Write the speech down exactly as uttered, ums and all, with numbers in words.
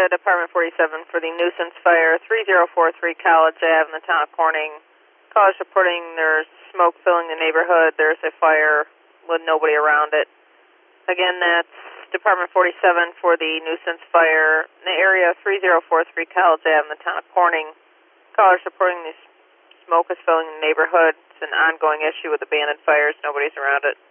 uh, Department forty-seven for the nuisance fire, three zero four three College Avenue in the town of Corning. College reporting there's smoke filling the neighborhood. There's a fire with nobody around it. Again, that's Department forty-seven for the nuisance fire in the area, three zero four three College Avenue in the town of Corning. College reporting the smoke is filling the neighborhood. It's an ongoing issue with abandoned fires. Nobody's around it.